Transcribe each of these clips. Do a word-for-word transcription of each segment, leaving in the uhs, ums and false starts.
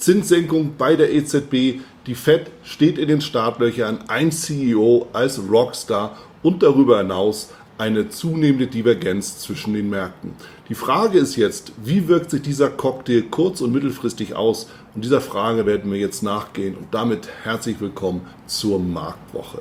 Zinssenkung bei der E Z B. Die Fed steht in den Startlöchern, ein C E O als Rockstar und darüber hinaus eine zunehmende Divergenz zwischen den Märkten. Die Frage ist jetzt, wie wirkt sich dieser Cocktail kurz- und mittelfristig aus? Und dieser Frage werden wir jetzt nachgehen. Und damit herzlich willkommen zur Marktwoche.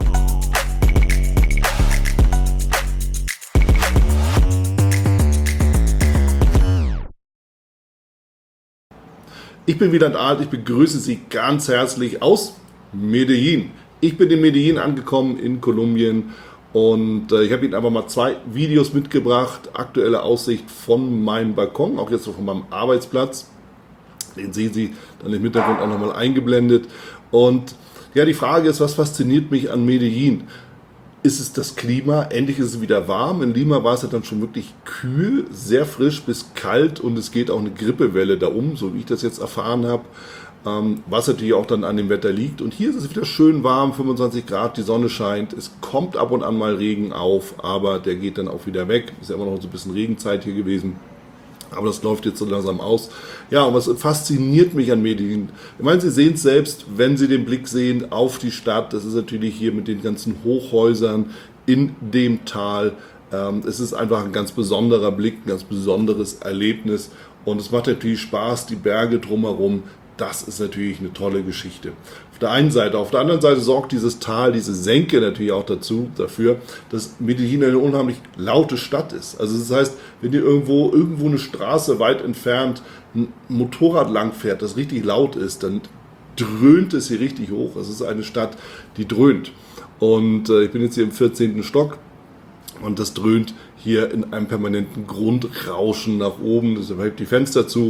Ich bin Wieland Alt, ich begrüße Sie ganz herzlich aus Medellin. Ich bin in Medellin angekommen in Kolumbien und äh, ich habe Ihnen aber mal zwei Videos mitgebracht. Aktuelle Aussicht von meinem Balkon, auch jetzt so von meinem Arbeitsplatz. Den sehen Sie dann im Hintergrund auch nochmal eingeblendet. Und ja, die Frage ist, was fasziniert mich an Medellin? Ist es das Klima? Endlich ist es wieder warm. In Lima war es ja dann schon wirklich kühl, sehr frisch bis kalt und es geht auch eine Grippewelle da um, so wie ich das jetzt erfahren habe, ähm, was natürlich auch dann an dem Wetter liegt. Und hier ist es wieder schön warm, fünfundzwanzig Grad, die Sonne scheint, es kommt ab und an mal Regen auf, aber der geht dann auch wieder weg. Ist ja immer noch so ein bisschen Regenzeit hier gewesen. Aber das läuft jetzt so langsam aus. Ja, und was fasziniert mich an Medellin? Ich meine, Sie sehen es selbst, wenn Sie den Blick sehen auf die Stadt. Das ist natürlich hier mit den ganzen Hochhäusern in dem Tal. Es ist einfach ein ganz besonderer Blick, ein ganz besonderes Erlebnis. Und es macht natürlich Spaß, die Berge drumherum. Das ist natürlich eine tolle Geschichte. Auf der einen Seite. Auf der anderen Seite sorgt dieses Tal, diese Senke natürlich auch dazu, dafür, dass Medellin eine unheimlich laute Stadt ist. Also das heißt, wenn ihr irgendwo, irgendwo eine Straße weit entfernt ein Motorrad langfährt, das richtig laut ist, dann dröhnt es hier richtig hoch. Es ist eine Stadt, die dröhnt. Und äh, ich bin jetzt hier im vierzehnten Stock und das dröhnt hier in einem permanenten Grundrauschen nach oben. Deshalb hebt die Fenster zu,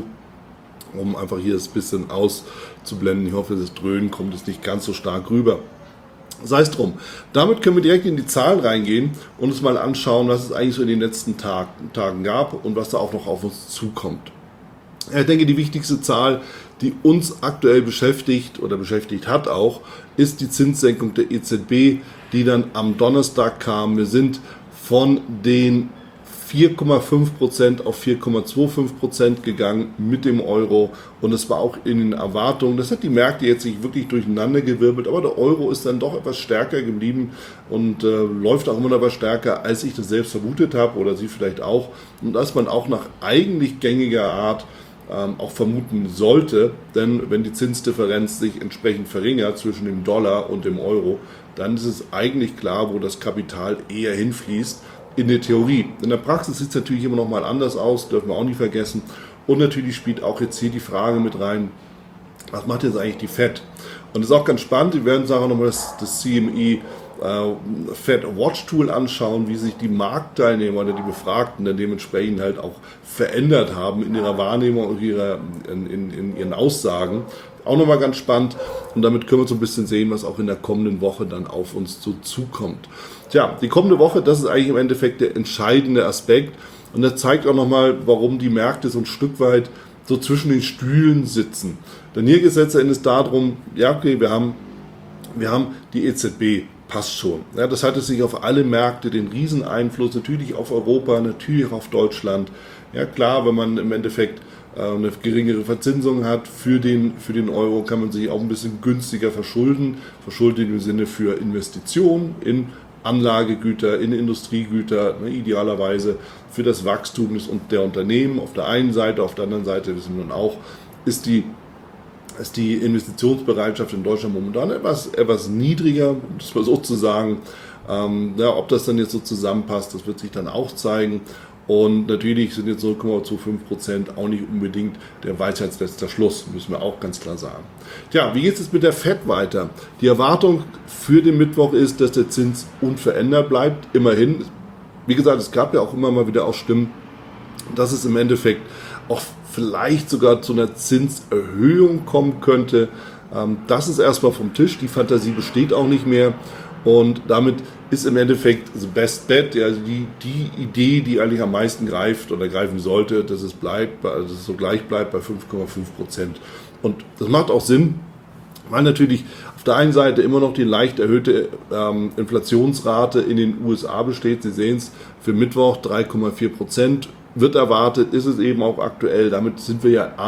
um einfach hier das bisschen auszublenden. Ich hoffe, das Dröhnen kommt jetzt nicht ganz so stark rüber. Sei es drum. Damit können wir direkt in die Zahlen reingehen und uns mal anschauen, was es eigentlich so in den letzten Tag, Tagen gab und was da auch noch auf uns zukommt. Ich denke, die wichtigste Zahl, die uns aktuell beschäftigt oder beschäftigt hat auch, ist die Zinssenkung der E Z B, die dann am Donnerstag kam. Wir sind von den vier Komma fünf Prozent auf vier Komma fünfundzwanzig Prozent gegangen mit dem Euro und es war auch in den Erwartungen, das hat die Märkte jetzt nicht wirklich durcheinander gewirbelt, aber der Euro ist dann doch etwas stärker geblieben und äh, läuft auch immer noch etwas stärker, als ich das selbst vermutet habe oder Sie vielleicht auch und als man auch nach eigentlich gängiger Art ähm, auch vermuten sollte, denn wenn die Zinsdifferenz sich entsprechend verringert zwischen dem Dollar und dem Euro, dann ist es eigentlich klar, wo das Kapital eher hinfließt. In der Theorie. In der Praxis sieht es natürlich immer noch mal anders aus, dürfen wir auch nicht vergessen. Und natürlich spielt auch jetzt hier die Frage mit rein, was macht jetzt eigentlich die Fed? Und das ist auch ganz spannend, wir werden uns auch nochmal das, das C M E äh, Fed Watch Tool anschauen, wie sich die Marktteilnehmer oder die Befragten dann dementsprechend halt auch verändert haben in ihrer Wahrnehmung und ihrer, in, in, in ihren Aussagen. Auch nochmal ganz spannend und damit können wir so ein bisschen sehen, was auch in der kommenden Woche dann auf uns so zukommt. Tja, die kommende Woche, das ist eigentlich im Endeffekt der entscheidende Aspekt und das zeigt auch nochmal, warum die Märkte so ein Stück weit so zwischen den Stühlen sitzen. Denn hier geht es letzten Endes darum, ja okay, wir haben, wir haben die E Z B, passt schon. Ja, das hat es sich auf alle Märkte den Rieseneinfluss, natürlich auf Europa, natürlich auch auf Deutschland. Ja klar, wenn man im Endeffekt eine geringere Verzinsung hat für den, für den Euro, kann man sich auch ein bisschen günstiger verschulden. Verschulden im Sinne für Investitionen in Anlagegüter, in Industriegüter, ne, idealerweise für das Wachstum des, der Unternehmen. Auf der einen Seite, auf der anderen Seite wissen wir nun auch, ist die, ist die Investitionsbereitschaft in Deutschland momentan etwas, etwas niedriger, um das mal so zu sagen. Ähm, ja, ob das dann jetzt so zusammenpasst, das wird sich dann auch zeigen. Und natürlich sind jetzt null Komma fünfundzwanzig Prozent auch nicht unbedingt der weisheitsletzter Schluss, müssen wir auch ganz klar sagen. Tja, wie geht es jetzt mit der Fed weiter? Die Erwartung für den Mittwoch ist, dass der Zins unverändert bleibt, immerhin. Wie gesagt, es gab ja auch immer mal wieder auch Stimmen, dass es im Endeffekt auch vielleicht sogar zu einer Zinserhöhung kommen könnte. Das ist erstmal vom Tisch, die Fantasie besteht auch nicht mehr. Und damit ist im Endeffekt the best bet, also die, die Idee, die eigentlich am meisten greift oder greifen sollte, dass es bleibt, also dass es so gleich bleibt bei fünf Komma fünf Prozent. Und das macht auch Sinn, weil natürlich auf der einen Seite immer noch die leicht erhöhte ähm, Inflationsrate in den U S A besteht. Sie sehen es für Mittwoch drei Komma vier Prozent. Wird erwartet, ist es eben auch aktuell. Damit sind wir ja A,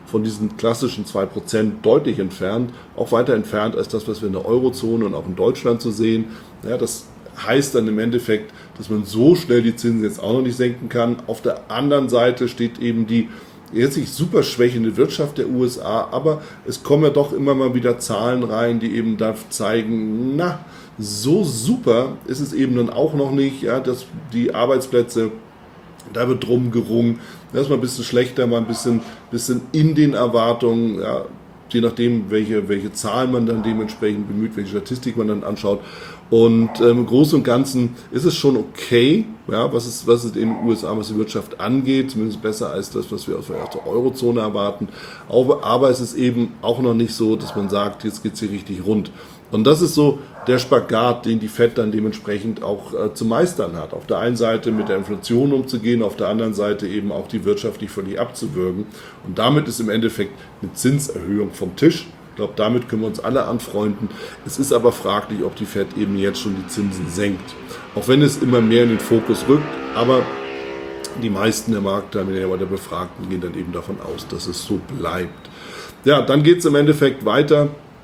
von diesen klassischen zwei Prozent deutlich entfernt, auch weiter entfernt als das, was wir in der Eurozone und auch in Deutschland so sehen. Ja, das heißt dann im Endeffekt, dass man so schnell die Zinsen jetzt auch noch nicht senken kann. Auf der anderen Seite steht eben die jetzt nicht super schwächende Wirtschaft der U S A, aber es kommen ja doch immer mal wieder Zahlen rein, die eben da zeigen, na, so super ist es eben dann auch noch nicht, ja, dass die Arbeitsplätze, da wird drum gerungen, das ist mal ein bisschen schlechter, mal ein bisschen, bisschen in den Erwartungen, ja, je nachdem, welche, welche Zahlen man dann dementsprechend bemüht, welche Statistik man dann anschaut. Und ähm, im Großen und Ganzen ist es schon okay, ja, was es, was es in den U S A, was die Wirtschaft angeht, zumindest besser als das, was wir aus der Eurozone erwarten. Aber, aber es ist eben auch noch nicht so, dass man sagt, jetzt geht es hier richtig rund. Und das ist so der Spagat, den die Fed dann dementsprechend auch äh, zu meistern hat. Auf der einen Seite mit der Inflation umzugehen, auf der anderen Seite eben auch die Wirtschaft nicht völlig abzuwürgen. Und damit ist im Endeffekt eine Zinserhöhung vom Tisch. Ich glaube, damit können wir uns alle anfreunden. Es ist aber fraglich, ob die Fed eben jetzt schon die Zinsen senkt. Auch wenn es immer mehr in den Fokus rückt, aber die meisten der Marktteilnehmer, der Befragten, gehen dann eben davon aus, dass es so bleibt. Ja, dann geht es im Endeffekt weiter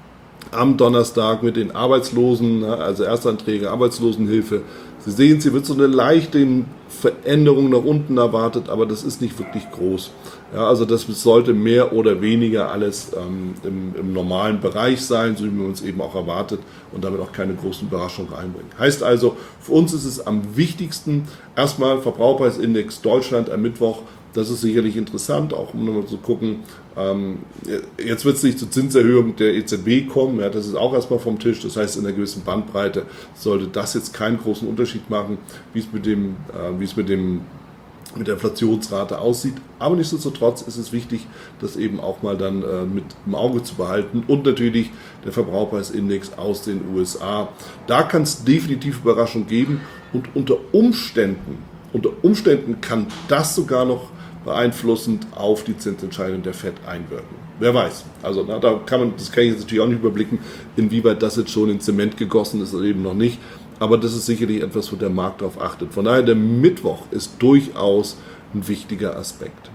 am Donnerstag mit den Arbeitslosen, also Erstanträge, Arbeitslosenhilfe. Sie sehen, hier wird so eine leichte Veränderung nach unten erwartet, aber das ist nicht wirklich groß. Ja, also das sollte mehr oder weniger alles ähm, im, im normalen Bereich sein, so wie man uns eben auch erwartet und damit auch keine großen Überraschungen reinbringen. Heißt also, für uns ist es am wichtigsten, erstmal Verbraucherpreisindex Deutschland am Mittwoch. Das ist sicherlich interessant, auch um nochmal zu gucken, ähm, jetzt wird es nicht zur Zinserhöhung der E Z B kommen, ja, das ist auch erstmal vom Tisch, das heißt in einer gewissen Bandbreite sollte das jetzt keinen großen Unterschied machen, wie es mit dem, äh, wie es mit dem mit der Inflationsrate aussieht, aber nichtsdestotrotz ist es wichtig, das eben auch mal dann äh, mit im Auge zu behalten und natürlich der Verbraucherpreisindex aus den U S A. Da kann es definitiv Überraschungen geben und unter Umständen, unter Umständen kann das sogar noch beeinflussend auf die Zinsentscheidung der Fed einwirken. Wer weiß. Also na, da kann man, das kann ich jetzt natürlich auch nicht überblicken, inwieweit das jetzt schon in Zement gegossen ist oder eben noch nicht. Aber das ist sicherlich etwas, wo der Markt darauf achtet. Von daher, der Mittwoch ist durchaus ein wichtiger Aspekt.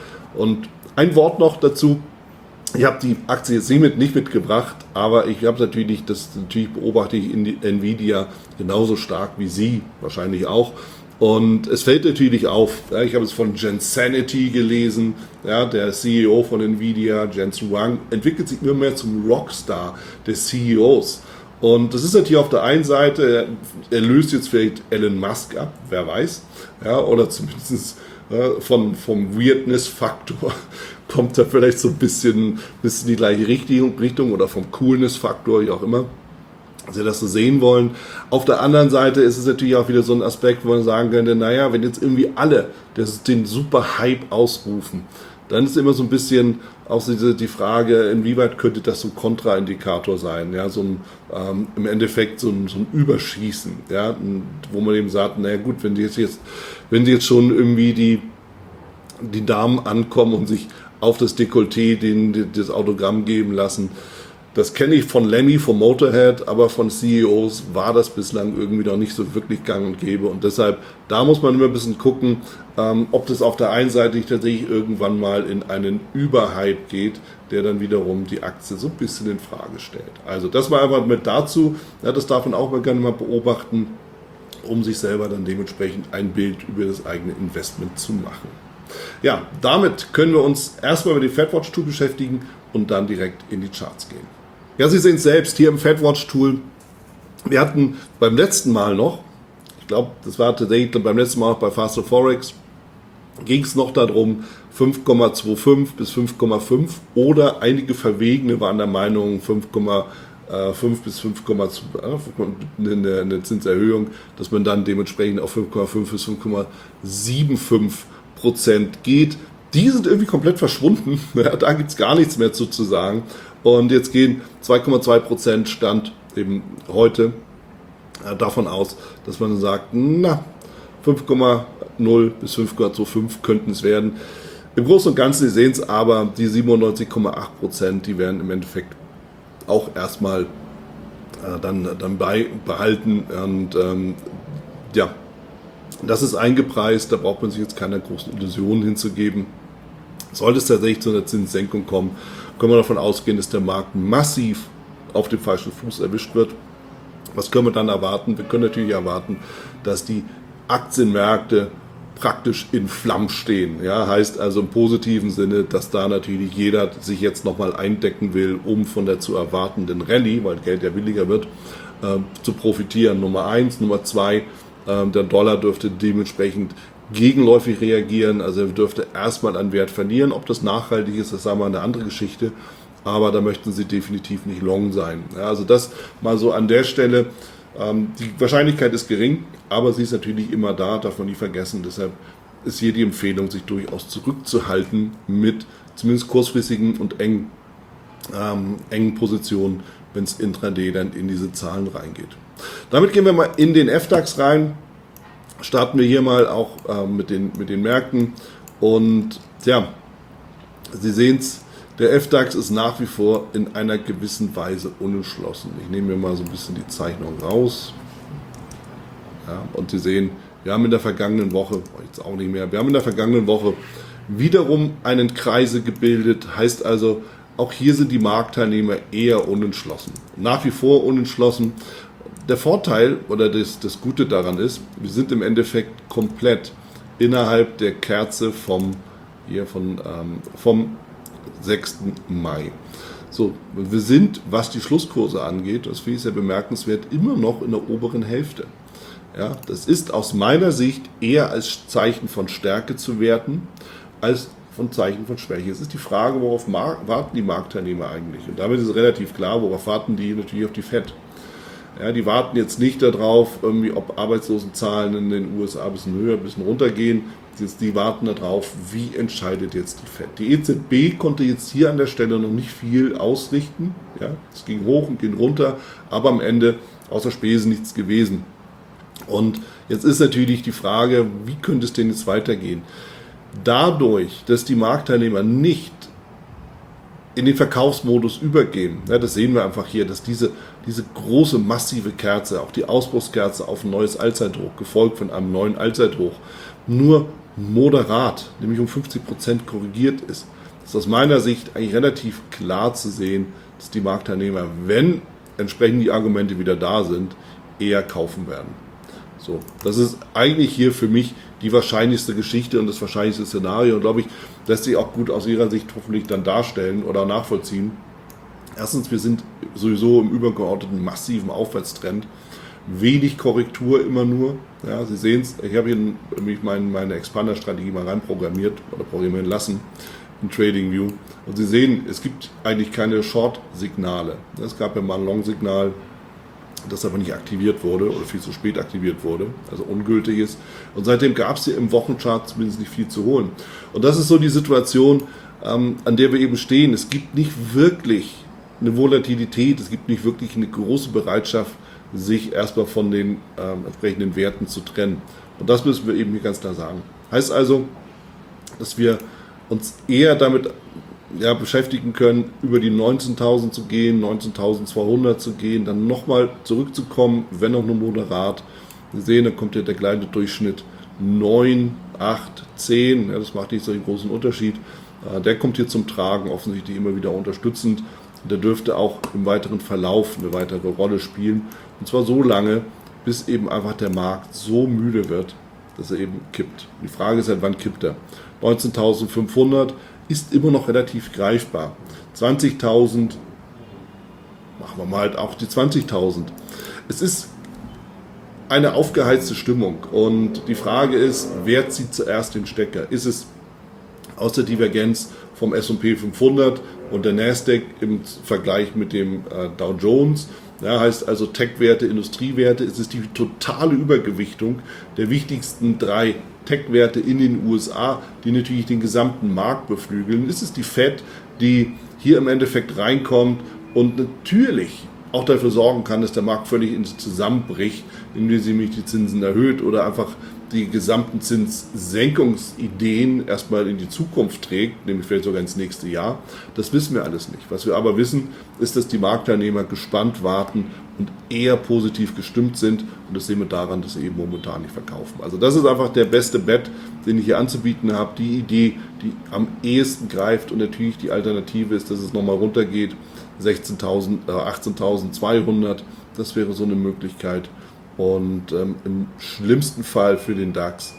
Und ein Wort noch dazu. Ich habe die Aktie jetzt nicht, mit, nicht mitgebracht, aber ich habe natürlich, das natürlich beobachte ich in die Nvidia genauso stark wie Sie, wahrscheinlich auch. Und es fällt natürlich auf, ja, ich habe es von Jensenity gelesen, ja, der C E O von Nvidia, Jensen Huang, entwickelt sich immer mehr zum Rockstar des C E Os. Und das ist natürlich auf der einen Seite, er löst jetzt vielleicht Elon Musk ab, wer weiß, ja, oder zumindest ja, von, vom Weirdness-Faktor kommt er vielleicht so ein bisschen, bisschen in die gleiche Richtung, Richtung oder vom Coolness-Faktor, wie auch immer. Sie das so sehen wollen. Auf der anderen Seite ist es natürlich auch wieder so ein Aspekt, wo man sagen könnte, naja, wenn jetzt irgendwie alle das, den super Hype ausrufen, dann ist immer so ein bisschen auch diese, die Frage, inwieweit könnte das so ein Kontraindikator sein, ja, so ein, ähm, im Endeffekt so ein, so ein Überschießen, ja, wo man eben sagt, naja gut, wenn die jetzt, jetzt, wenn die jetzt schon irgendwie die, die Damen ankommen und sich auf das Dekolleté den, das Autogramm geben lassen. Das kenne ich von Lemmy, vom Motorhead, aber von C E Os war das bislang irgendwie noch nicht so wirklich gang und gäbe. Und deshalb, da muss man immer ein bisschen gucken, ähm, ob das auf der einen Seite nicht tatsächlich irgendwann mal in einen Überhype geht, der dann wiederum die Aktie so ein bisschen in Frage stellt. Also das mal einfach mit dazu, ja, das darf man auch mal gerne mal beobachten, um sich selber dann dementsprechend ein Bild über das eigene Investment zu machen. Ja, damit können wir uns erstmal mit dem FedWatch-Tool beschäftigen und dann direkt in die Charts gehen. Ja, Sie sehen es selbst hier im FedWatch-Tool. Wir hatten beim letzten Mal noch, ich glaube, das war tatsächlich beim letzten Mal noch bei Faster Forex, ging es noch darum, fünf Komma fünfundzwanzig bis fünf Komma fünf oder einige Verwegene waren der Meinung fünf Komma fünf bis fünf Komma zwei, eine, eine Zinserhöhung, dass man dann dementsprechend auf fünf Komma fünf bis fünf Komma fünfundsiebzig Prozent geht. Die sind irgendwie komplett verschwunden. Ja, da gibt es gar nichts mehr zu, zu sagen. Und jetzt gehen zwei Komma zwei Prozent Stand eben heute äh, davon aus, dass man sagt, na, fünf Komma null bis fünf Komma fünfundzwanzig könnten es werden. Im Großen und Ganzen, Sie sehen es aber, die siebenundneunzig Komma acht Prozent, die werden im Endeffekt auch erstmal äh, dann, dann bei, behalten. Und ähm, ja, das ist eingepreist, da braucht man sich jetzt keine großen Illusionen hinzugeben. Sollte es tatsächlich zu einer Zinssenkung kommen, können wir davon ausgehen, dass der Markt massiv auf dem falschen Fuß erwischt wird. Was können wir dann erwarten? Wir können natürlich erwarten, dass die Aktienmärkte praktisch in Flammen stehen. Ja, heißt also im positiven Sinne, dass da natürlich jeder sich jetzt nochmal eindecken will, um von der zu erwartenden Rallye, weil Geld ja billiger wird, äh, zu profitieren. Nummer eins. Nummer zwei, äh, der Dollar dürfte dementsprechend gegenläufig reagieren, also er dürfte erstmal an Wert verlieren. Ob das nachhaltig ist, das ist einmal eine andere Geschichte, aber da möchten sie definitiv nicht long sein. Ja, also das mal so an der Stelle. Ähm, die Wahrscheinlichkeit ist gering, aber sie ist natürlich immer da, darf man nie vergessen. Deshalb ist hier die Empfehlung, sich durchaus zurückzuhalten mit zumindest kurzfristigen und engen, ähm, engen Positionen, wenn es intraday dann in diese Zahlen reingeht. Damit gehen wir mal in den F DAX rein. Starten wir hier mal auch äh, mit, den, mit den Märkten und ja, Sie sehen es, der F DAX ist nach wie vor in einer gewissen Weise unentschlossen. Ich nehme mir mal so ein bisschen die Zeichnung raus, ja, und Sie sehen, wir haben in der vergangenen Woche, jetzt auch nicht mehr, wir haben in der vergangenen Woche wiederum einen Kreise gebildet, heißt also, auch hier sind die Marktteilnehmer eher unentschlossen, nach wie vor unentschlossen. Der Vorteil oder das, das Gute daran ist, wir sind im Endeffekt komplett innerhalb der Kerze vom, hier von, ähm, vom sechsten Mai. So, wir sind, was die Schlusskurse angeht, das finde ich sehr bemerkenswert, immer noch in der oberen Hälfte. Ja, das ist aus meiner Sicht eher als Zeichen von Stärke zu werten, als von Zeichen von Schwäche. Es ist die Frage, worauf warten die Marktteilnehmer eigentlich? Und damit ist relativ klar, worauf warten die? Natürlich auf die Fed. Ja, die warten jetzt nicht darauf, irgendwie, ob Arbeitslosenzahlen in den U S A ein bisschen höher, ein bisschen runter gehen. Die warten darauf, wie entscheidet jetzt die Fed. Die E Z B konnte jetzt hier an der Stelle noch nicht viel ausrichten. Ja, es ging hoch und ging runter, aber am Ende außer Spesen nichts gewesen. Und jetzt ist natürlich die Frage, wie könnte es denn jetzt weitergehen? Dadurch, dass die Marktteilnehmer nicht in den Verkaufsmodus übergehen, ja, das sehen wir einfach hier, dass diese, diese große, massive Kerze, auch die Ausbruchskerze auf ein neues Allzeithoch, gefolgt von einem neuen Allzeithoch, nur moderat, nämlich um fünfzig Prozent korrigiert ist. Das ist aus meiner Sicht eigentlich relativ klar zu sehen, dass die Marktteilnehmer, wenn entsprechend die Argumente wieder da sind, eher kaufen werden. So, das ist eigentlich hier für mich die wahrscheinlichste Geschichte und das wahrscheinlichste Szenario und glaube ich, lässt sich auch gut aus Ihrer Sicht hoffentlich dann darstellen oder nachvollziehen. Erstens, wir sind sowieso im übergeordneten massiven Aufwärtstrend, wenig Korrektur immer nur. Ja, Sie sehen es, ich habe hier nämlich meine, meine Expander-Strategie mal reinprogrammiert oder programmieren lassen in TradingView und Sie sehen, es gibt eigentlich keine Short-Signale. Es gab ja mal ein Long-Signal, das aber nicht aktiviert wurde oder viel zu spät aktiviert wurde, also ungültig ist. Und seitdem gab es hier im Wochenchart zumindest nicht viel zu holen. Und das ist so die Situation, ähm, an der wir eben stehen. Es gibt nicht wirklich eine Volatilität, es gibt nicht wirklich eine große Bereitschaft, sich erstmal von den ähm, entsprechenden Werten zu trennen. Und das müssen wir eben hier ganz klar sagen. Heißt also, dass wir uns eher damit ja, beschäftigen können, über die neunzehntausend zu gehen, neunzehntausendzweihundert zu gehen, dann nochmal zurückzukommen, wenn auch nur moderat. Wir sehen, da kommt ja der kleine Durchschnitt neun, acht, zehn, ja, das macht nicht so einen großen Unterschied. Der kommt hier zum Tragen, offensichtlich immer wieder unterstützend. Der dürfte auch im weiteren Verlauf eine weitere Rolle spielen. Und zwar so lange, bis eben einfach der Markt so müde wird, dass er eben kippt. Die Frage ist halt, wann kippt er? neunzehntausendfünfhundert ist immer noch relativ greifbar. zwanzigtausend, machen wir mal halt auch die zwanzigtausend. Es ist eine aufgeheizte Stimmung und die Frage ist, wer zieht zuerst den Stecker? Ist es aus der Divergenz vom S und P fünfhundert und der Nasdaq im Vergleich mit dem äh, Dow Jones? Ja, heißt also Tech-Werte, Industriewerte, es ist die totale Übergewichtung der wichtigsten drei Tech-Werte in den U S A, die natürlich den gesamten Markt beflügeln. Es ist die Fed, die hier im Endeffekt reinkommt und natürlich auch dafür sorgen kann, dass der Markt völlig zusammenbricht, indem sie nämlich die Zinsen erhöht oder einfach die gesamten Zinssenkungsideen erstmal in die Zukunft trägt, nämlich vielleicht sogar ins nächste Jahr, das wissen wir alles nicht. Was wir aber wissen, ist, dass die Marktteilnehmer gespannt warten und eher positiv gestimmt sind, und das sehen wir daran, dass sie eben momentan nicht verkaufen. Also das ist einfach der beste Bet, den ich hier anzubieten habe, die Idee, die am ehesten greift, und natürlich die Alternative ist, dass es nochmal runtergeht, sechzehntausend, äh, achtzehntausendzweihundert, das wäre so eine Möglichkeit. Und ähm, im schlimmsten Fall für den DAX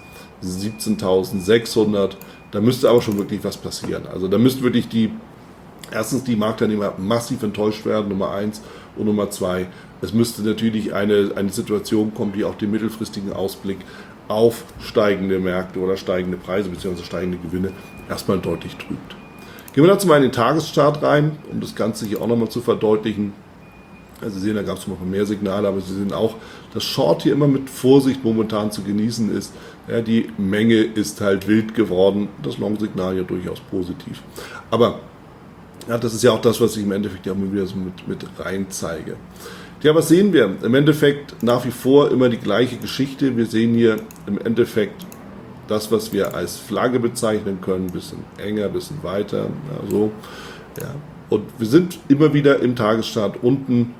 siebzehntausendsechshundert. Da müsste aber schon wirklich was passieren. Also da müssten wirklich die, erstens die Marktteilnehmer massiv enttäuscht werden, Nummer eins, und Nummer zwei, es müsste natürlich eine, eine Situation kommen, die auch den mittelfristigen Ausblick auf steigende Märkte oder steigende Preise bzw. steigende Gewinne erstmal deutlich trübt. Gehen wir dazu mal in den Tageschart rein, um das Ganze hier auch nochmal zu verdeutlichen. Also Sie sehen, da gab es noch mehr Signale, aber Sie sehen auch, dass Short hier immer mit Vorsicht momentan zu genießen ist. Ja, die Menge ist halt wild geworden, das Long-Signal ja durchaus positiv. Aber ja, das ist ja auch das, was ich im Endeffekt ja immer wieder so mit, mit rein zeige. Ja, was sehen wir? Im Endeffekt nach wie vor immer die gleiche Geschichte. Wir sehen hier im Endeffekt das, was wir als Flagge bezeichnen können, ein bisschen enger, ein bisschen weiter. Ja, so. Ja. Und wir sind immer wieder im Tagesstart unten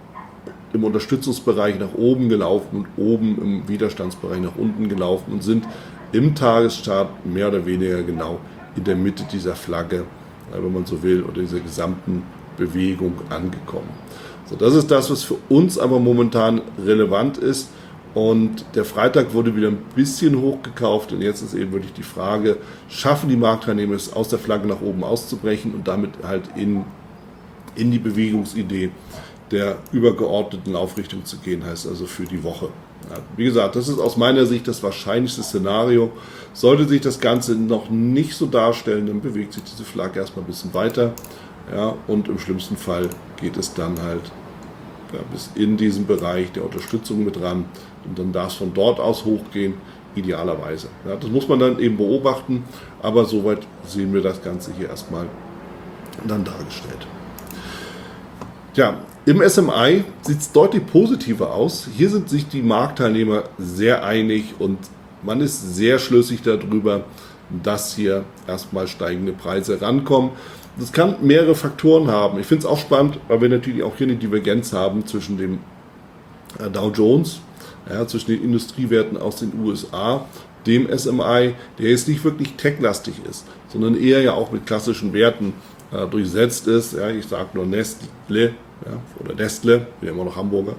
im Unterstützungsbereich nach oben gelaufen und oben im Widerstandsbereich nach unten gelaufen und sind im Tagesstart mehr oder weniger genau in der Mitte dieser Flagge, wenn man so will, oder dieser gesamten Bewegung angekommen. So, das ist das, was für uns aber momentan relevant ist. Und der Freitag wurde wieder ein bisschen hochgekauft, und jetzt ist eben wirklich die Frage, schaffen die Marktteilnehmer es, aus der Flagge nach oben auszubrechen und damit halt in, in die Bewegungsidee der übergeordneten Laufrichtung zu gehen, heißt also für die Woche. Ja, wie gesagt, das ist aus meiner Sicht das wahrscheinlichste Szenario. Sollte sich das Ganze noch nicht so darstellen, dann bewegt sich diese Flagge erstmal ein bisschen weiter. Ja, und im schlimmsten Fall geht es dann halt ja, bis in diesen Bereich der Unterstützung mit ran, und dann darf es von dort aus hochgehen, idealerweise. Ja, das muss man dann eben beobachten, aber soweit sehen wir das Ganze hier erstmal dann dargestellt. Ja, im S M I sieht es deutlich positiver aus. Hier sind sich die Marktteilnehmer sehr einig und man ist sehr schlüssig darüber, dass hier erstmal steigende Preise rankommen. Das kann mehrere Faktoren haben. Ich finde es auch spannend, weil wir natürlich auch hier eine Divergenz haben zwischen dem Dow Jones, ja, zwischen den Industriewerten aus den U S A, dem S M I, der jetzt nicht wirklich tech-lastig ist, sondern eher ja auch mit klassischen Werten äh, durchsetzt ist. Ja, ich sage nur Nestle, ja, oder Nestle, wir haben immer noch Hamburger,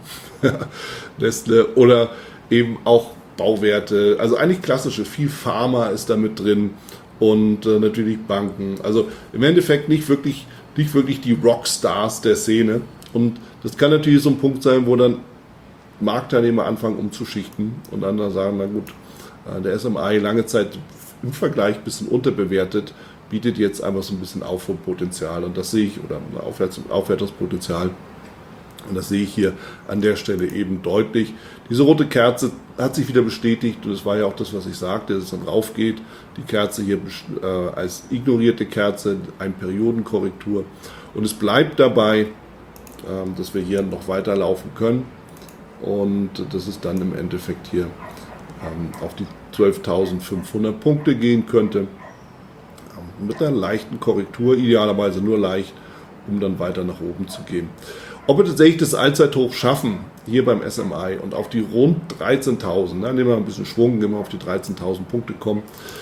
Nestle, oder eben auch Bauwerte, also eigentlich klassische, viel Pharma ist da mit drin und äh, natürlich Banken. Also im Endeffekt nicht wirklich, nicht wirklich die Rockstars der Szene, und das kann natürlich so ein Punkt sein, wo dann Marktteilnehmer anfangen umzuschichten und dann da sagen, na gut, äh, der S M I lange Zeit im Vergleich ein bisschen unterbewertet, bietet jetzt einfach so ein bisschen Aufholpotenzial, und das sehe ich, oder Aufwärts- Aufwertungspotenzial, und das sehe ich hier an der Stelle eben deutlich. Diese rote Kerze hat sich wieder bestätigt, und das war ja auch das, was ich sagte, dass es dann raufgeht. Die Kerze hier äh, als ignorierte Kerze, eine Periodenkorrektur, und es bleibt dabei, äh, dass wir hier noch weiterlaufen können, und dass es dann im Endeffekt hier ähm, auf die zwölftausendfünfhundert Punkte gehen könnte, mit einer leichten Korrektur, idealerweise nur leicht, um dann weiter nach oben zu gehen. Ob wir tatsächlich das Allzeithoch schaffen, hier beim S M I, und auf die rund dreizehntausend, ne, nehmen wir ein bisschen Schwung, wenn wir auf die dreizehntausend Punkte kommen,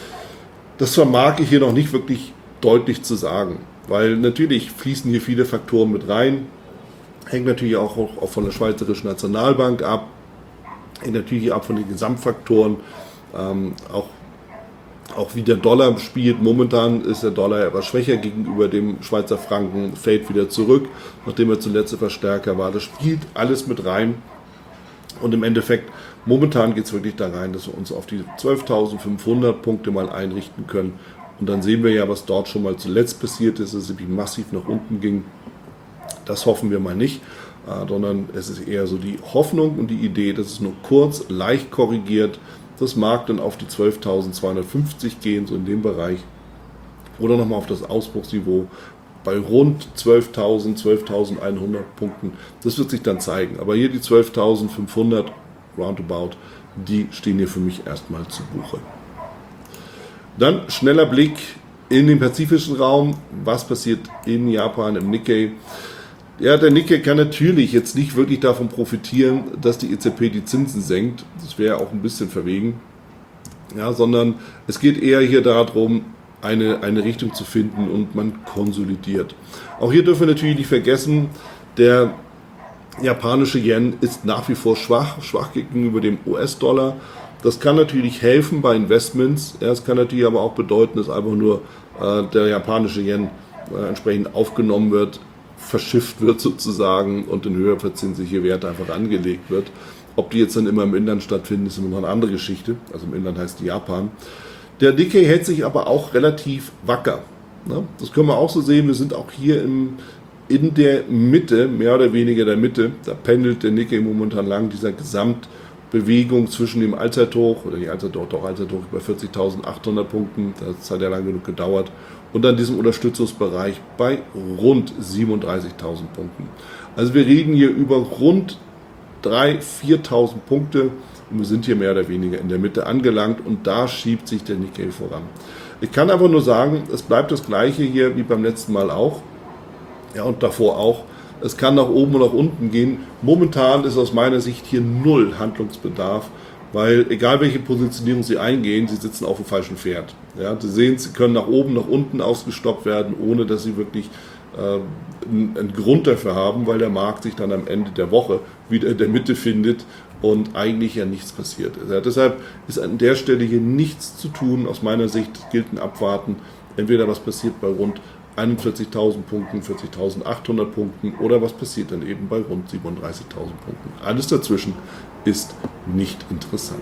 das vermag ich hier noch nicht wirklich deutlich zu sagen, weil natürlich fließen hier viele Faktoren mit rein, hängt natürlich auch, auch von der Schweizerischen Nationalbank ab, hängt natürlich ab von den Gesamtfaktoren, ähm, auch Auch wie der Dollar spielt. Momentan ist der Dollar etwas schwächer gegenüber dem Schweizer Franken, fällt wieder zurück, nachdem er zuletzt Verstärker war. Das spielt alles mit rein. Und im Endeffekt, momentan geht es wirklich da rein, dass wir uns auf die zwölftausendfünfhundert Punkte mal einrichten können. Und dann sehen wir ja, was dort schon mal zuletzt passiert ist, dass es massiv nach unten ging. Das hoffen wir mal nicht, sondern es ist eher so die Hoffnung und die Idee, dass es nur kurz, leicht korrigiert. Das mag dann auf die zwölftausendzweihundertfünfzig gehen, so in dem Bereich. Oder nochmal auf das Ausbruchsniveau bei rund zwölftausend, zwölftausendeinhundert Punkten. Das wird sich dann zeigen. Aber hier die zwölftausendfünfhundert roundabout, die stehen hier für mich erstmal zu Buche. Dann schneller Blick in den pazifischen Raum. Was passiert in Japan im Nikkei? Ja, der Nikkei kann natürlich jetzt nicht wirklich davon profitieren, dass die E Z B die Zinsen senkt. Das wäre auch ein bisschen verwegen. Ja, sondern es geht eher hier darum, eine, eine Richtung zu finden und man konsolidiert. Auch hier dürfen wir natürlich nicht vergessen, der japanische Yen ist nach wie vor schwach, schwach gegenüber dem U S-Dollar. Das kann natürlich helfen bei Investments. Ja, es kann natürlich aber auch bedeuten, dass einfach nur äh, der japanische Yen äh, entsprechend aufgenommen wird, verschifft wird sozusagen und in höher verzinsliche Werte einfach angelegt wird. Ob die jetzt dann immer im Inland stattfinden, ist immer noch eine andere Geschichte. Also im Inland heißt Japan. Der Nikkei hält sich aber auch relativ wacker. Ne? Das können wir auch so sehen. Wir sind auch hier im, in der Mitte, mehr oder weniger der Mitte. Da pendelt der Nikkei momentan lang dieser Gesamtbewegung zwischen dem Allzeithoch, oder die Allzeithoch, doch Allzeithoch über vierzigtausendachthundert Punkten. Das hat ja lange genug gedauert. Und dann diesem Unterstützungsbereich bei rund siebenunddreißigtausend Punkten. Also wir reden hier über rund dreitausend, viertausend Punkte und wir sind hier mehr oder weniger in der Mitte angelangt und da schiebt sich der Nikkei voran. Ich kann aber nur sagen, es bleibt das gleiche hier wie beim letzten Mal auch, ja, und davor auch. Es kann nach oben und nach unten gehen. Momentan ist aus meiner Sicht hier null Handlungsbedarf, weil egal welche Positionierung Sie eingehen, Sie sitzen auf dem falschen Pferd. Ja, Sie sehen, Sie können nach oben, nach unten ausgestoppt werden, ohne dass Sie wirklich äh, einen, einen Grund dafür haben, weil der Markt sich dann am Ende der Woche wieder in der Mitte findet und eigentlich ja nichts passiert ist. Ja, deshalb ist an der Stelle hier nichts zu tun. Aus meiner Sicht gilt ein Abwarten. Entweder was passiert bei rund einundvierzigtausend Punkten, vierzigtausendachthundert Punkten oder was passiert dann eben bei rund siebenunddreißigtausend Punkten. Alles dazwischen ist nicht interessant.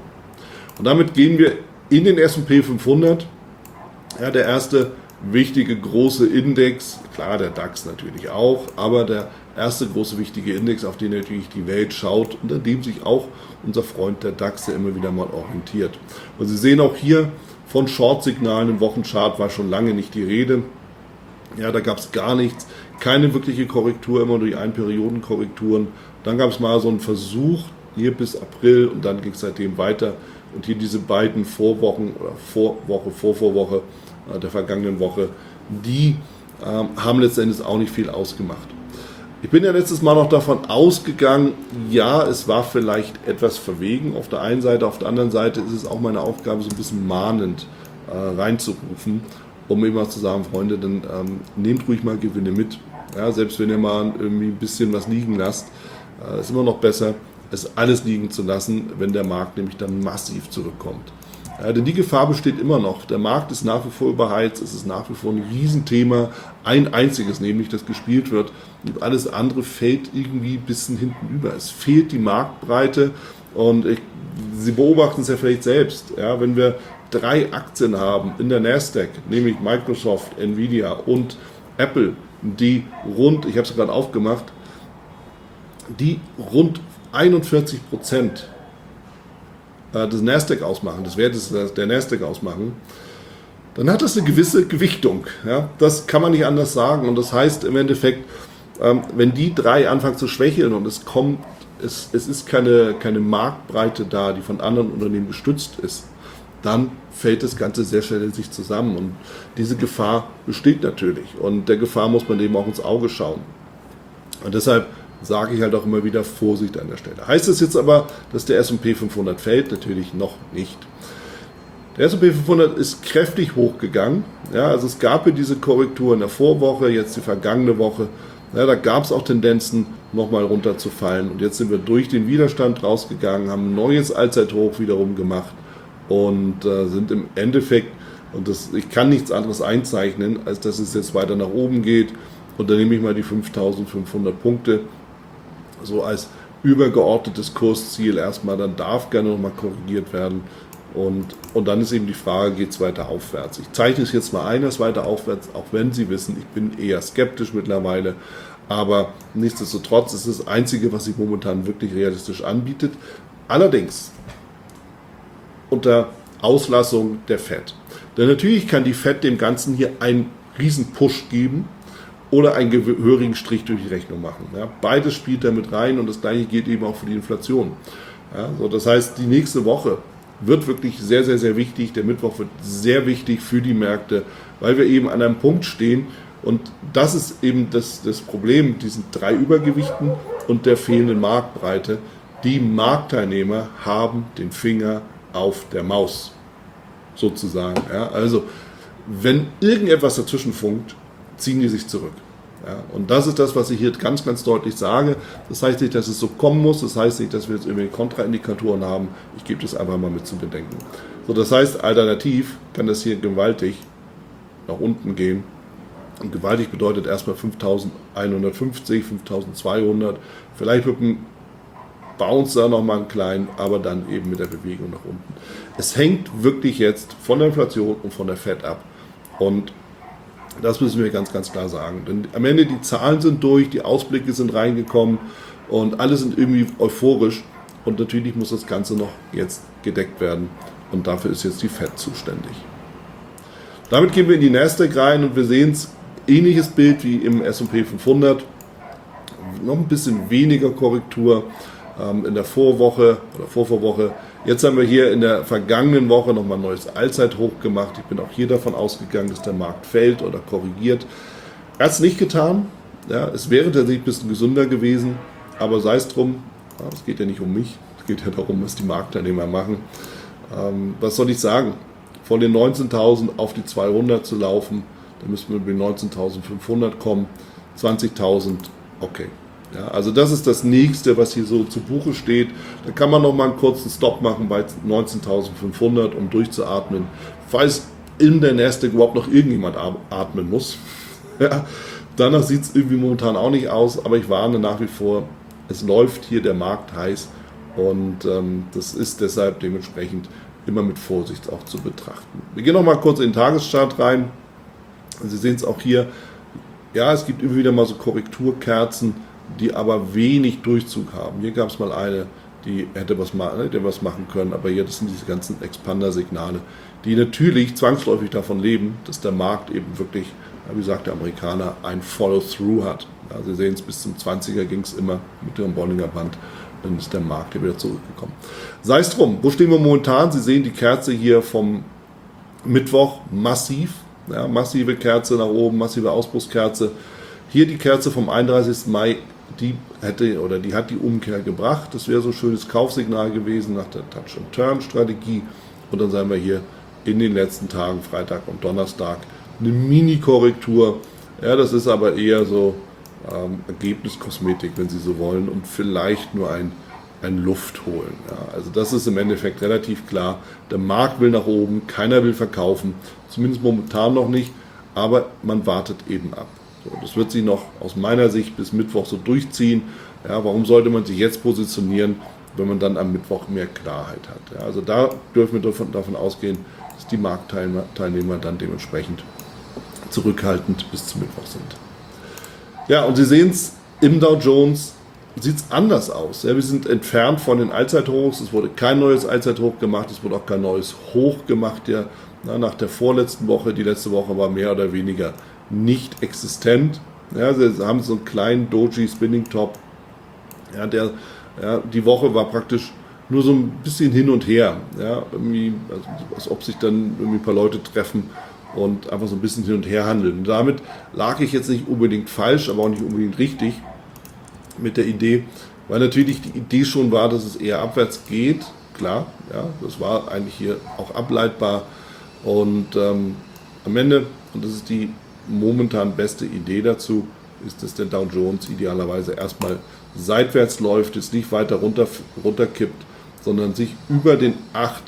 Und damit gehen wir in den S und P fünfhundert. Ja, der erste wichtige große Index, klar der DAX natürlich auch, aber der erste große wichtige Index, auf den natürlich die Welt schaut und an dem sich auch unser Freund der DAX ja immer wieder mal orientiert. Und Sie sehen auch hier, von Short-Signalen im Wochenchart war schon lange nicht die Rede. Ja, da gab es gar nichts, keine wirkliche Korrektur, immer nur die Einperiodenkorrekturen. Dann gab es mal so einen Versuch hier bis April und dann ging es seitdem weiter. Und hier diese beiden Vorwochen oder Vorwoche, Vorvorwoche äh, der vergangenen Woche, die ähm, haben letztendlich auch nicht viel ausgemacht. Ich bin ja letztes Mal noch davon ausgegangen, ja, es war vielleicht etwas verwegen auf der einen Seite, auf der anderen Seite ist es auch meine Aufgabe, so ein bisschen mahnend äh, reinzurufen, um immer zu sagen, Freunde, dann ähm, nehmt ruhig mal Gewinne mit. Ja, selbst wenn ihr mal irgendwie ein bisschen was liegen lasst, äh, ist immer noch besser, es alles liegen zu lassen, wenn der Markt nämlich dann massiv zurückkommt. Ja, denn die Gefahr besteht immer noch. Der Markt ist nach wie vor überheizt, es ist nach wie vor ein Riesenthema, ein einziges nämlich, das gespielt wird. Und alles andere fällt irgendwie ein bisschen hinten über. Es fehlt die Marktbreite und ich, Sie beobachten es ja vielleicht selbst. Ja, wenn wir drei Aktien haben in der Nasdaq, nämlich Microsoft, Nvidia und Apple, die rund, ich habe es gerade aufgemacht, die rund einundvierzig Prozent des Nasdaq ausmachen, des Wertes der Nasdaq ausmachen, dann hat das eine gewisse Gewichtung. Ja? Das kann man nicht anders sagen. Und das heißt im Endeffekt, ähm, wenn die drei anfangen zu schwächeln und es kommt, es, es ist keine, keine Marktbreite da, die von anderen Unternehmen gestützt ist, dann fällt das Ganze sehr schnell in sich zusammen. Und diese Gefahr besteht natürlich. Und der Gefahr muss man eben auch ins Auge schauen. Und deshalb sage ich halt auch immer wieder Vorsicht an der Stelle. Heißt das jetzt aber, dass der S und P fünfhundert fällt? Natürlich noch nicht. Der S und P fünfhundert ist kräftig hochgegangen. Ja, also es gab hier diese Korrektur in der Vorwoche, jetzt die vergangene Woche. Ja, da gab es auch Tendenzen, nochmal runterzufallen. Und jetzt sind wir durch den Widerstand rausgegangen, haben ein neues Allzeithoch wiederum gemacht und äh, sind im Endeffekt, und das, ich kann nichts anderes einzeichnen, als dass es jetzt weiter nach oben geht. Und dann nehme ich mal die fünftausendfünfhundert Punkte so als übergeordnetes Kursziel erstmal, dann darf gerne nochmal korrigiert werden und, und dann ist eben die Frage, geht es weiter aufwärts? Ich zeichne es jetzt mal ein, als weiter aufwärts, auch wenn Sie wissen, ich bin eher skeptisch mittlerweile, aber nichtsdestotrotz ist das Einzige, was sich momentan wirklich realistisch anbietet, allerdings unter Auslassung der Fed. Denn natürlich kann die Fed dem Ganzen hier einen riesen Push geben, oder einen gehörigen Strich durch die Rechnung machen. Ja, beides spielt da mit rein und das gleiche gilt eben auch für die Inflation. Ja, so, das heißt, die nächste Woche wird wirklich sehr, sehr, sehr wichtig. Der Mittwoch wird sehr wichtig für die Märkte, weil wir eben an einem Punkt stehen. Und das ist eben das, das Problem mit diesen drei Übergewichten und der fehlenden Marktbreite. Die Marktteilnehmer haben den Finger auf der Maus, sozusagen. Ja, also, wenn irgendetwas dazwischen funkt, ziehen die sich zurück. Ja, und das ist das, was ich hier ganz, ganz deutlich sage. Das heißt nicht, dass es so kommen muss. Das heißt nicht, dass wir jetzt irgendwie Kontraindikatoren haben. Ich gebe das einfach mal mit zu bedenken. So, das heißt, alternativ kann das hier gewaltig nach unten gehen. Und gewaltig bedeutet erstmal fünftausendeinhundertfünfzig, fünftausendzweihundert. Vielleicht mit einem Bounce da nochmal einen kleinen, aber dann eben mit der Bewegung nach unten. Es hängt wirklich jetzt von der Inflation und von der Fed ab. Und das müssen wir ganz, ganz klar sagen. Denn am Ende die Zahlen sind durch, die Ausblicke sind reingekommen und alle sind irgendwie euphorisch. Und natürlich muss das Ganze noch jetzt gedeckt werden. Und dafür ist jetzt die Fed zuständig. Damit gehen wir in die Nasdaq rein und wir sehen es, ähnliches Bild wie im S und P fünfhundert. Noch ein bisschen weniger Korrektur ähm, in der Vorwoche oder Vorvorwoche. Jetzt haben wir hier in der vergangenen Woche nochmal ein neues Allzeithoch gemacht. Ich bin auch hier davon ausgegangen, dass der Markt fällt oder korrigiert. Er hat es nicht getan. Ja, es wäre tatsächlich ein bisschen gesünder gewesen, aber sei es drum. Ja, es geht ja nicht um mich. Es geht ja darum, was die Marktteilnehmer machen. Ähm, was soll ich sagen? Von den neunzehntausend auf die zweihundert zu laufen, da müssen wir über die neunzehntausendfünfhundert kommen. zwanzigtausend, okay. Ja, also das ist das Nächste, was hier so zu Buche steht. Da kann man noch mal einen kurzen Stop machen bei neunzehntausendfünfhundert, um durchzuatmen. Falls in der Nasdaq überhaupt noch irgendjemand atmen muss. Ja, danach sieht es irgendwie momentan auch nicht aus, aber ich warne nach wie vor, es läuft hier der Markt heiß und ähm, das ist deshalb dementsprechend immer mit Vorsicht auch zu betrachten. Wir gehen noch mal kurz in den Tageschart rein. Sie sehen es auch hier. Ja, es gibt immer wieder mal so Korrekturkerzen, die aber wenig Durchzug haben. Hier gab es mal eine, die hätte was, ma- hätte was machen können, aber hier, das sind diese ganzen Expander-Signale, die natürlich zwangsläufig davon leben, dass der Markt eben wirklich, wie sagt der Amerikaner, ein Follow-through hat. Ja, Sie sehen es, bis zum zwanziger ging es immer mit dem Bollinger Band, dann ist der Markt hier wieder zurückgekommen. Sei es drum, wo stehen wir momentan? Sie sehen die Kerze hier vom Mittwoch massiv, ja, massive Kerze nach oben, massive Ausbruchskerze. Hier die Kerze vom einunddreißigsten Mai, die hätte oder die hat die Umkehr gebracht. Das wäre so ein schönes Kaufsignal gewesen nach der Touch-and-Turn-Strategie. Und dann sagen wir hier in den letzten Tagen, Freitag und Donnerstag, eine Mini-Korrektur. Ja, das ist aber eher so ähm, Ergebniskosmetik, wenn Sie so wollen, und vielleicht nur ein, ein Luft holen. Ja, also das ist im Endeffekt relativ klar. Der Markt will nach oben, keiner will verkaufen, zumindest momentan noch nicht, aber man wartet eben ab. So, das wird sich noch aus meiner Sicht bis Mittwoch so durchziehen. Ja, warum sollte man sich jetzt positionieren, wenn man dann am Mittwoch mehr Klarheit hat? Ja, also da dürfen wir davon, davon ausgehen, dass die Marktteilnehmer dann dementsprechend zurückhaltend bis zum Mittwoch sind. Ja, und Sie sehen es, im Dow Jones sieht es anders aus. Ja, wir sind entfernt von den Allzeithochs. Es wurde kein neues Allzeithoch gemacht, es wurde auch kein neues Hoch gemacht. Ja, na, nach der vorletzten Woche, die letzte Woche war mehr oder weniger nicht existent. Ja, sie haben so einen kleinen Doji Spinning Top. Ja, der, ja, die Woche war praktisch nur so ein bisschen hin und her. Ja, irgendwie, also, als ob sich dann irgendwie ein paar Leute treffen und einfach so ein bisschen hin und her handeln. Und damit lag ich jetzt nicht unbedingt falsch, aber auch nicht unbedingt richtig mit der Idee, weil natürlich die Idee schon war, dass es eher abwärts geht. Klar, ja, das war eigentlich hier auch ableitbar. Und ähm, am Ende, und das ist die momentan beste Idee dazu, ist, dass der Dow Jones idealerweise erstmal seitwärts läuft, jetzt nicht weiter runter, runterkippt, sondern sich über den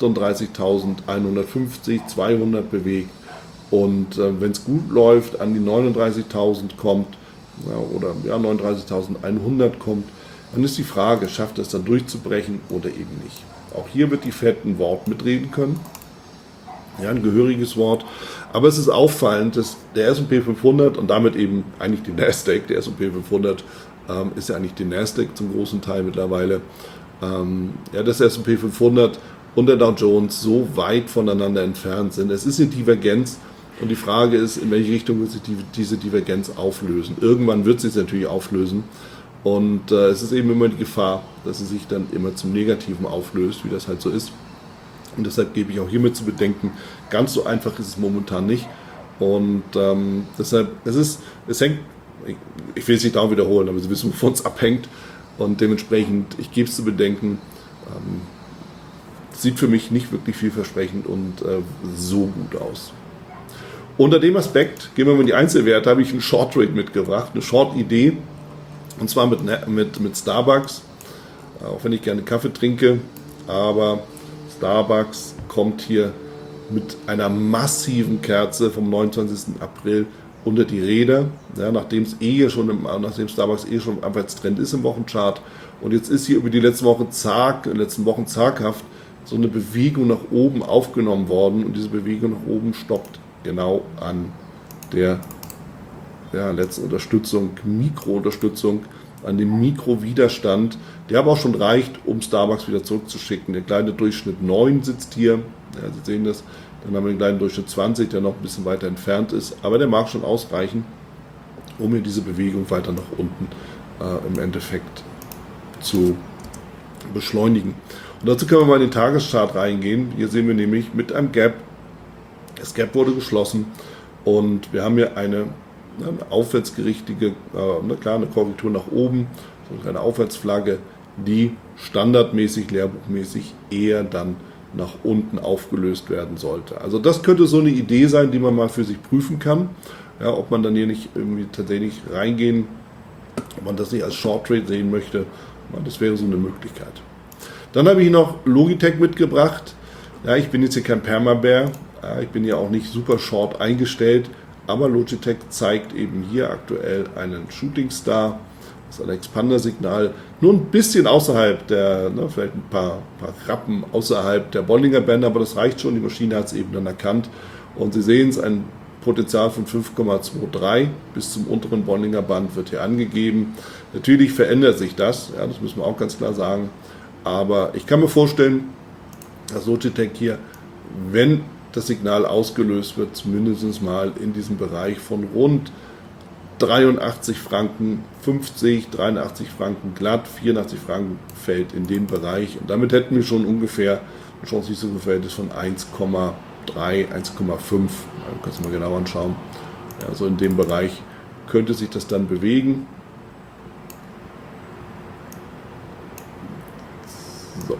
achtunddreißigtausendeinhundertfünfzig, zweihundert bewegt und äh, wenn es gut läuft, an die neununddreißigtausend kommt ja, oder ja, neununddreißigtausendeinhundert kommt, dann ist die Frage, schafft es dann durchzubrechen oder eben nicht. Auch hier wird die Fed ein Wort mitreden können. Ja, ein gehöriges Wort. Aber es ist auffallend, dass der S und P fünfhundert und damit eben eigentlich die Nasdaq, der S und P fünfhundert ähm, ist ja eigentlich die Nasdaq zum großen Teil mittlerweile, ähm, ja, dass der S und P fünfhundert und der Dow Jones so weit voneinander entfernt sind. Es ist eine Divergenz und die Frage ist, in welche Richtung wird sich die, diese Divergenz auflösen. Irgendwann wird sie es natürlich auflösen Und äh, es ist eben immer die Gefahr, dass sie sich dann immer zum Negativen auflöst, wie das halt so ist. Und deshalb gebe ich auch hiermit zu bedenken, ganz so einfach ist es momentan nicht. Und ähm, deshalb, es ist, es hängt, ich, ich will es nicht dauernd wiederholen, aber Sie wissen, wovon es abhängt. Und dementsprechend, ich gebe es zu bedenken, ähm, sieht für mich nicht wirklich vielversprechend und äh, so gut aus. Unter dem Aspekt, gehen wir mal in die Einzelwerte, habe ich einen Short Trade mitgebracht, eine Short-Idee. Und zwar mit, mit, mit Starbucks, auch wenn ich gerne Kaffee trinke, aber Starbucks kommt hier mit einer massiven Kerze vom neunundzwanzigsten April unter die Räder, ja, nachdem es eh schon im, nachdem Starbucks eh schon im Abwärtstrend ist im Wochenchart. Und jetzt ist hier über die letzten Wochen zag, letzten Wochen zaghaft so eine Bewegung nach oben aufgenommen worden und diese Bewegung nach oben stoppt genau an der ja, letzten Unterstützung, Mikrounterstützung, an dem Mikrowiderstand, der aber auch schon reicht, um Starbucks wieder zurückzuschicken. Der kleine Durchschnitt neun sitzt hier, ja, Sie sehen das, dann haben wir den kleinen Durchschnitt zwanzig, der noch ein bisschen weiter entfernt ist, aber der mag schon ausreichen, um hier diese Bewegung weiter nach unten äh, im Endeffekt zu beschleunigen. Und dazu können wir mal in den Tageschart reingehen. Hier sehen wir nämlich mit einem Gap, das Gap wurde geschlossen und wir haben hier eine eine aufwärtsgerichtige, äh, klar, eine Korrektur nach oben, so eine Aufwärtsflagge, die standardmäßig, lehrbuchmäßig eher dann nach unten aufgelöst werden sollte. Also das könnte so eine Idee sein, die man mal für sich prüfen kann, ja, ob man dann hier nicht irgendwie tatsächlich reingehen, ob man das nicht als Short Trade sehen möchte, das wäre so eine Möglichkeit. Dann habe ich noch Logitech mitgebracht. Ja, ich bin jetzt hier kein Perma-Bear, ja, ich bin ja auch nicht super short eingestellt, aber Logitech zeigt eben hier aktuell einen Shooting Star, das ist ein Expander-Signal, nur ein bisschen außerhalb der, ne, vielleicht ein paar, paar Rappen außerhalb der Bollinger Bänder, aber das reicht schon, die Maschine hat es eben dann erkannt. Und Sie sehen es, ein Potenzial von fünf Komma drei bis zum unteren Bollinger Band wird hier angegeben. Natürlich verändert sich das, ja, das müssen wir auch ganz klar sagen, aber ich kann mir vorstellen, dass Logitech hier, wenn das Signal ausgelöst wird, zumindest mal in diesem Bereich von rund dreiundachtzig Franken fünfzig, dreiundachtzig Franken glatt, vierundachtzig Franken fällt in den Bereich. Und damit hätten wir schon ungefähr ein Chance-Risiko-Verhältnis von eins Komma drei, eins Komma fünf. Ja, kannst du mal genau anschauen. Ja, so in dem Bereich könnte sich das dann bewegen. So.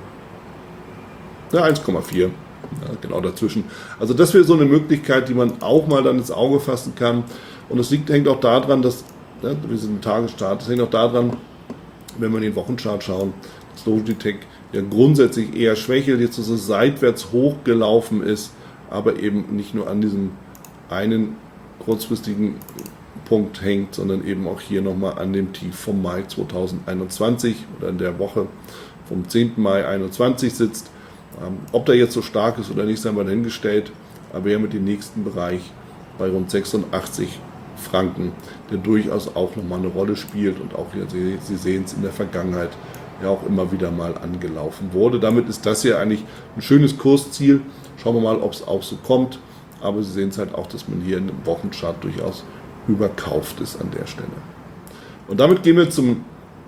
Ja, eins Komma vier. Ja, genau dazwischen. Also das wäre so eine Möglichkeit, die man auch mal dann ins Auge fassen kann. Und es liegt, hängt auch daran, dass, ja, wir sind im Tagesstart, es hängt auch daran, wenn wir in den Wochenchart schauen, dass Logitech ja grundsätzlich eher schwächelt, jetzt so seitwärts hochgelaufen ist, aber eben nicht nur an diesem einen kurzfristigen Punkt hängt, sondern eben auch hier nochmal an dem Tief vom Mai zweitausendeinundzwanzig oder in der Woche vom zehnten Mai einundzwanzig sitzt. Ähm, ob der jetzt so stark ist oder nicht, sei mal dahingestellt, aber wir haben mit dem nächsten Bereich bei rund sechsundachtzig Franken, der durchaus auch nochmal eine Rolle spielt und auch hier, Sie, Sie sehen es in der Vergangenheit, ja auch immer wieder mal angelaufen wurde. Damit ist das hier eigentlich ein schönes Kursziel. Schauen wir mal, ob es auch so kommt, aber Sie sehen es halt auch, dass man hier in dem Wochenchart durchaus überkauft ist an der Stelle. Und damit gehen wir zum,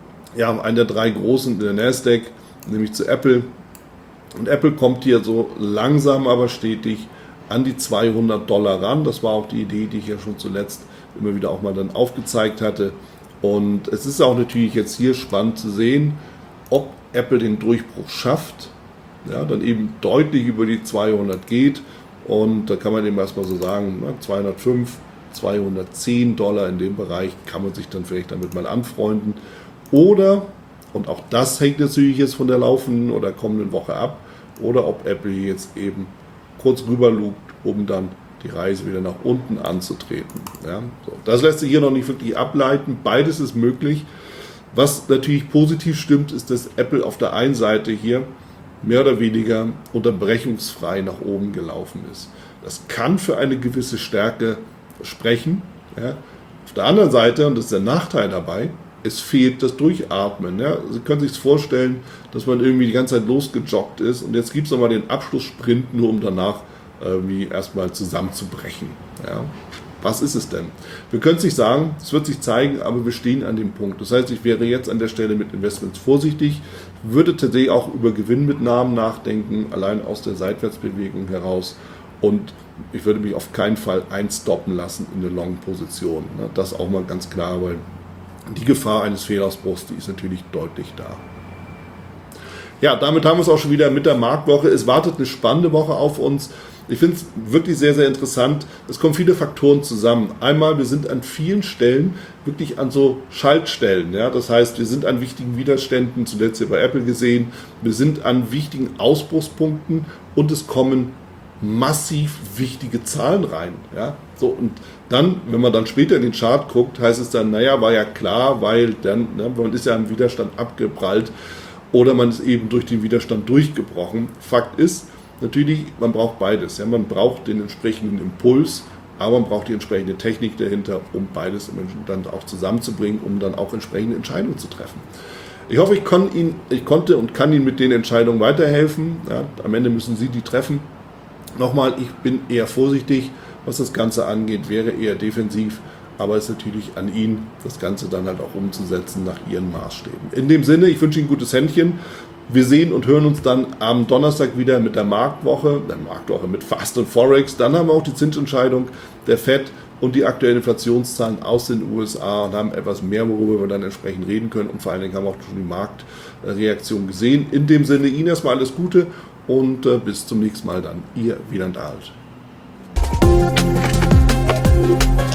ja, einen der drei großen in der Nasdaq, nämlich zu Apple. Und Apple kommt hier so langsam, aber stetig an die zweihundert Dollar ran. Das war auch die Idee, die ich ja schon zuletzt immer wieder auch mal dann aufgezeigt hatte. Und es ist auch natürlich jetzt hier spannend zu sehen, ob Apple den Durchbruch schafft, ja, dann eben deutlich über die zweihundert geht. Und da kann man eben erstmal so sagen, na, zweihundertfünf, zweihundertzehn Dollar in dem Bereich kann man sich dann vielleicht damit mal anfreunden. Oder, und auch das hängt natürlich jetzt von der laufenden oder kommenden Woche ab, oder ob Apple hier jetzt eben kurz rüber lugt, um dann die Reise wieder nach unten anzutreten. Ja, so. Das lässt sich hier noch nicht wirklich ableiten. Beides ist möglich. Was natürlich positiv stimmt, ist, dass Apple auf der einen Seite hier mehr oder weniger unterbrechungsfrei nach oben gelaufen ist. Das kann für eine gewisse Stärke sprechen. Ja. Auf der anderen Seite, und das ist der Nachteil dabei, es fehlt das Durchatmen. Ja. Sie können sich vorstellen, dass man irgendwie die ganze Zeit losgejoggt ist und jetzt gibt es nochmal den Abschlusssprint, nur um danach irgendwie erstmal zusammenzubrechen. Ja. Was ist es denn? Wir können es nicht sagen, es wird sich zeigen, aber wir stehen an dem Punkt. Das heißt, ich wäre jetzt an der Stelle mit Investments vorsichtig, würde tatsächlich auch über Gewinnmitnahmen nachdenken, allein aus der Seitwärtsbewegung heraus. Und ich würde mich auf keinen Fall einstoppen lassen in eine Long-Position. Das auch mal ganz klar, weil die Gefahr eines Fehlausbruchs, die ist natürlich deutlich da. Ja, damit haben wir es auch schon wieder mit der Marktwoche. Es wartet eine spannende Woche auf uns. Ich finde es wirklich sehr, sehr interessant. Es kommen viele Faktoren zusammen. Einmal, wir sind an vielen Stellen wirklich an so Schaltstellen. Ja? Das heißt, wir sind an wichtigen Widerständen, zuletzt hier bei Apple gesehen. Wir sind an wichtigen Ausbruchspunkten und es kommen massiv wichtige Zahlen rein. Ja? So, und dann, wenn man dann später in den Chart guckt, heißt es dann, naja, war ja klar, weil dann, ne, man ist ja am Widerstand abgeprallt oder man ist eben durch den Widerstand durchgebrochen. Fakt ist, natürlich, man braucht beides. Ja, man braucht den entsprechenden Impuls, aber man braucht die entsprechende Technik dahinter, um beides dann auch zusammenzubringen, um dann auch entsprechende Entscheidungen zu treffen. Ich hoffe, ich, kann Ihnen, ich konnte und kann Ihnen mit den Entscheidungen weiterhelfen. Ja, am Ende müssen Sie die treffen. Nochmal, ich bin eher vorsichtig, was das Ganze angeht, wäre eher defensiv, aber es ist natürlich an Ihnen, das Ganze dann halt auch umzusetzen nach Ihren Maßstäben. In dem Sinne, ich wünsche Ihnen ein gutes Händchen. Wir sehen und hören uns dann am Donnerstag wieder mit der Marktwoche, der Marktwoche mit Fast und Forex. Dann haben wir auch die Zinsentscheidung der Fed und die aktuellen Inflationszahlen aus den U S A und haben etwas mehr, worüber wir dann entsprechend reden können. Und vor allen Dingen haben wir auch schon die Marktreaktion gesehen. In dem Sinne, Ihnen erstmal alles Gute und äh, bis zum nächsten Mal dann. Ihr Wieland Alt.